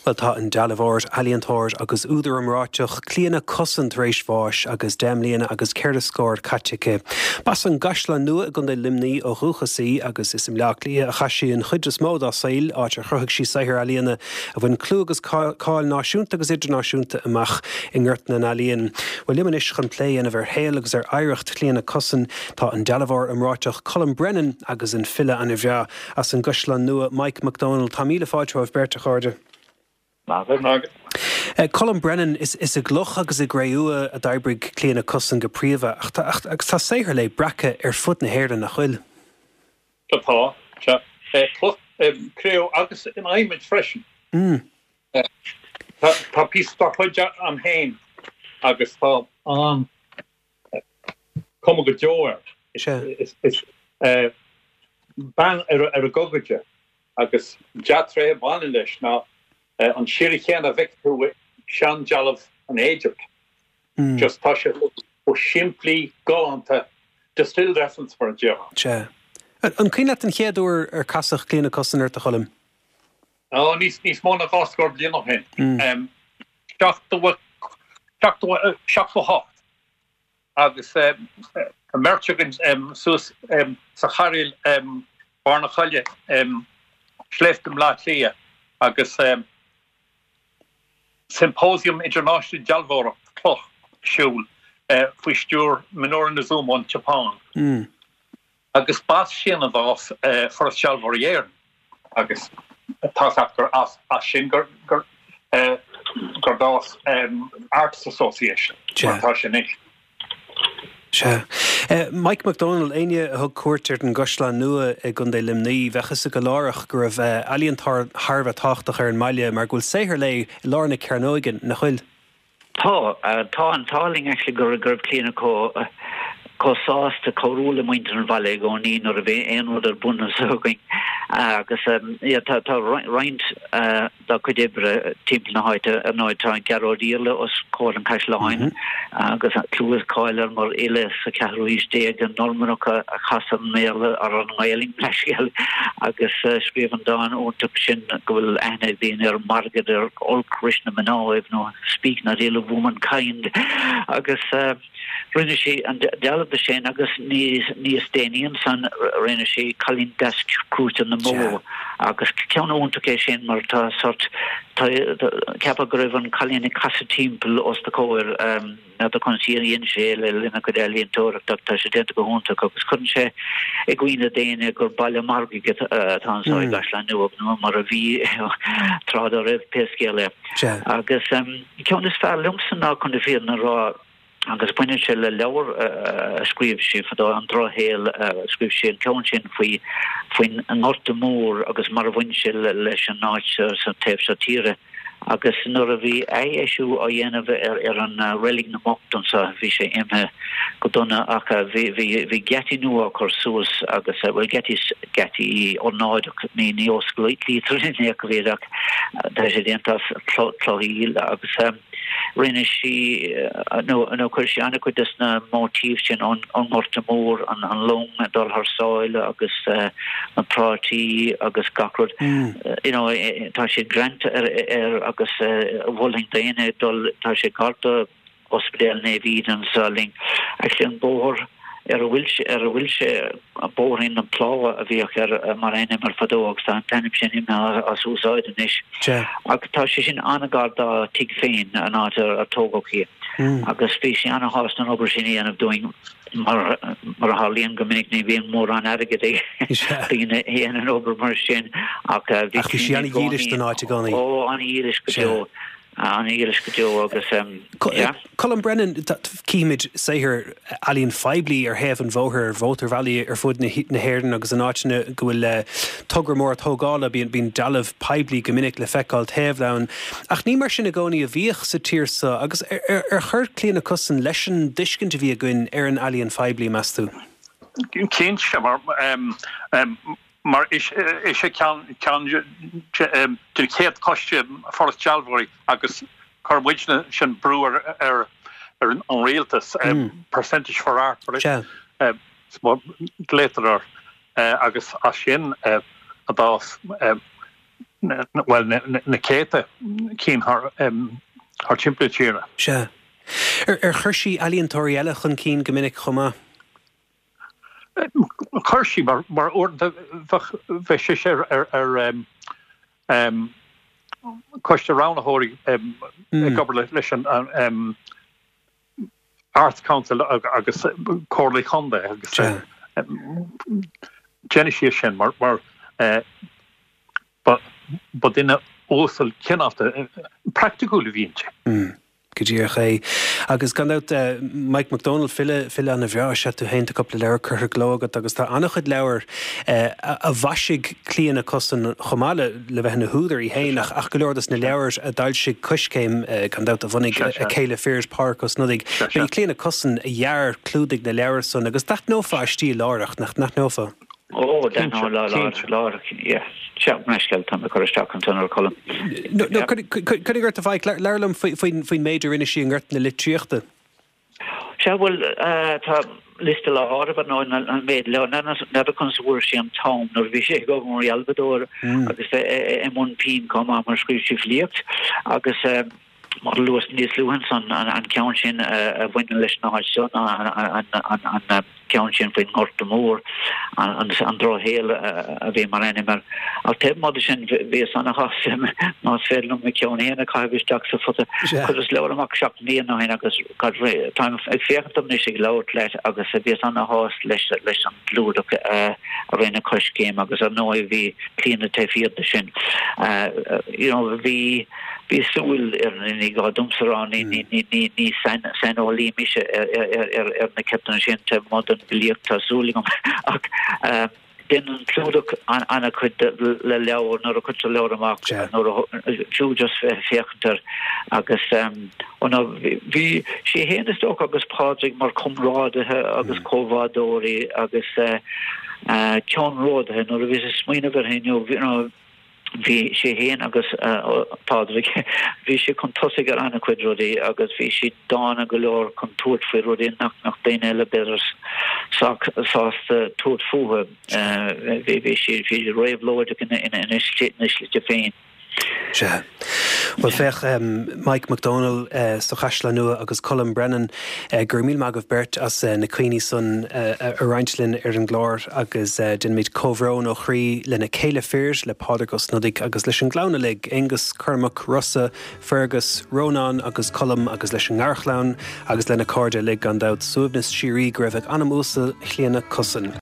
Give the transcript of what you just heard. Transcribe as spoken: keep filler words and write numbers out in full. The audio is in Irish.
Well tá an dealhóir alíontóir agus údar amráteach clíana cosint rééis bháis agus déimlíonna agus ceir scóir caitice. Bas an gasla nua gon é limnaí ó ruchasaí agus is im leachlí a chaisiíon chuidir mód á saoil áit a chruthg sí saithir alíonna a bhain clúgus cáil náisiúnta agus idirnáisiúnta amach i ngirtna na alíon. Well liman is chun lé ana bhar héal agus ar éireacht clíana cosin tá an dealhóir amráteach Colm Brennan agus an fille an bhea as an gasla nua Mike McDonald tá míle fáilteáh Berta Cháirde. Uh, Colm Brennan is, is a gluch agus a gréúa a d'oibrig clíana cosan go príomha ach agus tá saothar le bracha ar fut na héir nach chuil. Tá, tá, créú agus in aimid freisin. Tá pí chuide am héin agus tá an cum go deoir. Is ban ar a gogaide agus deatré ban leis ná Uh, an siiri chéan a vicú sean jalah an Egypt. Mm. Just tá sé ó siimplí gáanta de still reference for a job. Se. An cíine an chéadú ar casach clíana cosan ar a cholim? Oh, nís nís móna gáscór blianach hen. Um, seachta hocht. Agus um, a merchagin um, sus um, sa charil um, barna chaile um, schleiftem lá lia agus um, Symposium International Jalvora Cloch Shul uh, Fuistúr Minor na Zoom on Japan. Mm. Agus bas sin of us uh, for a Jalvorier. Agus tas after us a sin gur gur uh, Gardas um, Arts Association. Ja. Se. Uh, Mike McDonald aine a thug cuairteart an gosla nua i gundé limnaí bheachas a go lárach gur bh uh, alíontar Harbh táchtach ar an maile mar gúil saothar le lárna Cairnóigean na chuil. Tá, uh, tá an táling actually gur gur clíana có uh, có sásta choúla muintear an bhaile go ní nó a bheith éonúd ar buna sógaing agus um, yeah, tá tá roint uh, dá chuidibre timp na háite ar nóid tá an cearódíle os cóir an cais láin agus clúas cáilir mar ile sa cearúís déag an normanach a chasan méle ar an ngailing leisgeal agus uh, spríomh an dáin óntaach sin go bhfuil aithne bhíon ar margad ar ol Krishna Manoib nó speak na réile womankind agus uh, rinne sé an dealh de sé agus níos níos déanaíon san rinne sé chalín desk cúta na mó agus ceann óntaach é sin mar tá sort tá ceapa go raibh an chalín casa timppel os de cóir um, na do consíon sé le lena go déalíontóach tá sé déanta go hóntaach agus chun sé ag gcuoine déine gur bailile margaige tásáid leis le nuach nó mar a bhí trád a raibh pescéile agus um, ceann is fearr lumsan ná chun de bhíar na rá agus buine se le leabhar uh, scríomh sé fadá an drohéal uh, scríomh sé an ceann sin faoi faoin an norta mór agus mar bhain se leis an náid sa taobh sa tíre agus nuair a bhí é éisiú á dhéanamh ar ar an uh, réling na mochtán sa bhí sé imthe go donna ach bhí bhí geti nua chu suas agus uh, bhfuil geti geti ó náideach ní ní oscail lítarine go bhéadach tá sé déantas chlóíil agus um, rinne sí nó nó chuirseanna chu dus na mótíh sin an an morta mór an an long dul haar sáile agus uh, na prátí agus gacrod mm. uh, you know tá sé grant ar ar agus bhling daine dul tá sé carta ospedal na bhíd an sáling actually an bór ar a bhfuil sé ar a bhfuil sé a bórin an pláha a bhíoch ar mar aine mar fadóach tá an tanim sin imna as úsáidan is agus tá sé sin anagád a tig féin an áit ar tógóí agus fé sé anna hást an obair sin anamh doing mar mar a hálíon go minic ní bhíon mór an aige bhíon héana an obair mar sin ach bhí sé anna díris den áit gánaí ó anna díris go deo an íris go deo agus Colm Brennan cíimiid saothar alíonn feidblí ar héamh an bhóthir Vótar Valley ar fud na héirn agus an áitine go bhfuil tugur mór tógála bíon bíon dealamh peblií go minic le feicáil taobh len ach ní mar sin na gcónaí a bhíoch sa tíorsa agus ar chuir clíana cosan leis an duiscint a bhí a gcuin ar an alíonn feidblí measú. Cén se mar mar is is sé cean cean de chéad coiste Forest Jalvory agus carbuidne sin breúar ar ar an réaltas percentage for art létar agus a sin a dás well na céta cín haar timpplatíre. Se. Ar ar chuirsí alíontóirí eile chun cín go minic chomá? Chuirsí mar mar orda bheith sé sé ar ar coiste ránathirí gobar leis an Arts Council agus Corley Conde agus Genesis sin mar mar ba duine ósal cinafta practicúla bhíonte. Go dtíor é. Agus gandát Mike McDonald fille fille an a bhreá se tú hénta coppla leabhar chutha glógad agus tá annach chud leabhar a bhaisig clíanana cosan chomáile le bheith na húdar í héanach ach go leordas na leabhars a dailsigh coscéim gandát a bhanig a céile Fears Park os nudig. Bhí clíanana cosan a dhear clúdig na leabhar son agus dat nófa a stíl láireach nach nach nófa. Oh, den har la la la ja. Check meskelt an ko stak an tunnel column. No no could could gert of like learlum fin fin major initiating gert na litríochta. Ja well uh ta list la har but no an made le na na consur am town nor vi sé go mor Albador agus e mon pin kom mar skrif liegt agus mar Lewis níos Lewinson an an counchin a win leis na son an an an counchin fin Hortamór an an dro héel a bhí mar enimmer al te mod sin vi san has ná félum me cean a caivisteach sa fut chus le amach seach ní na agus time ag féchtam ní sig laut leit agus a vi an has leis leis an blúd a réna coscéim agus an nói vi clean te fi sin you know vi vi súil er ní go dumsarán ní ní ní ní sein sein olí mis er er er na captain sin te modern biliachta súlingum ach den clúdach an anna chud le leabhar nó a chud leabhar amach nó fiú just féchtar agus óna bhí sé héanasteach agus pádraigh mar cumrádathe agus cóhádóirí agus ceanródathe nó a bhí sé smaoine bhar héinniu vi sé héan agus Padraig vi sé kon tosig ar anna cuid rodí agus vi si dána go leor kon tuat fo rodí nach nach déine eile beders sak sásta tuat fuhe vi vi si vi roih loid in in in isle féin. Se. Well fech um, Mike McDonald uh, so chasla nua agus Colin Brennan uh, gur míl mag of Bert as uh, na cuioine son uh, a reintlin ar an glár agus uh, din míid cóhrón ó chrí le na céile Fears le pádragus nudig agus leis an glána lig Angus Cormac Russa Fergus Ronan agus Colm agus leis an ngarchlán agus le na cóide lig an dát suamhnas sirí greibh anamúsa chléana cosan.